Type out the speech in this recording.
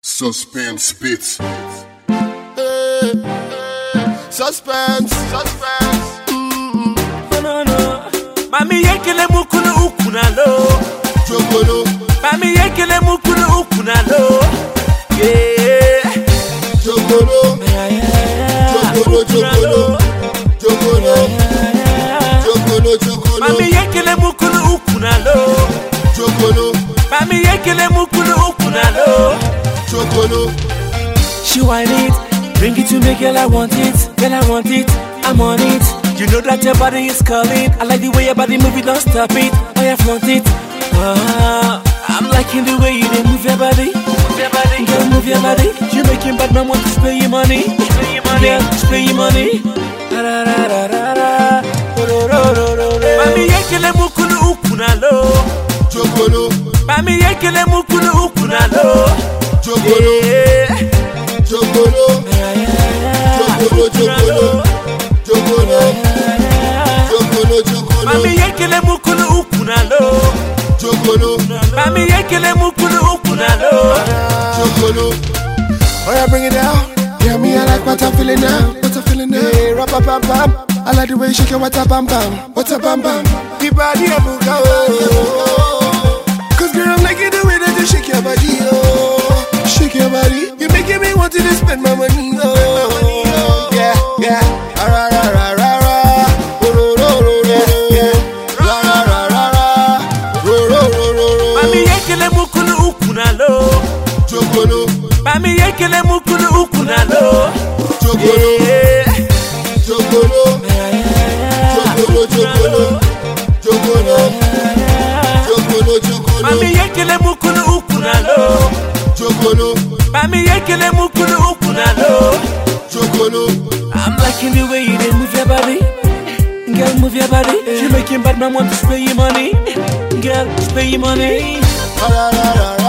Suspense spits. Suspense. No. Mami yekele mukulu ukunalo. Jogolo. Mami yekele mukulu ukunalo. Yeah. Jogolo. Jogolo. Mami yekele mukulu ukunalo. Jogolo. Mami yekele mukulu ukunalo. Jogolo. She want it, bring it to me, girl. I want it, I'm on it. You know that your body is calling. I like the way your body move it, don't stop it. Oh, yeah, flaunt it. I'm liking the way you dey move your body. Girl, move your body. You making bad man want to spend your money. Girl, spend your money. Mami yekele mukulu ukunalo. Jogolo. Mami yekele mukulu ukunalo. Jogolo. Yeah. Jogolo. Mami yekele mukulu ukunalo. Jogolo. Mami yekele mukulu ukunalo. Jogolo. Oh yeah, bring it down. Yeah, me I like what I'm feeling now. Hey, rap bam bam. I like the way you shake your what a bam bam. What a bam bam. The body a buga oh. Cause girl, I'm liking the way that you shake your body oh. Shake your body. You making me want to spend my money oh. Yeah. Ra. Mami yekele mukulu ukunalo. Jogolo. Mami yekele mukulu ukunalo. Jogolo. Yeah. Jogolo. Mami yekele mukulu ukunalo. Jogolo. Mami yekele mukulu ukunalo. Jogolo. I'm liking the way you dey move your body. Girl, move your body. You making bad man want to spend your money. Girl, spend your money. Ra.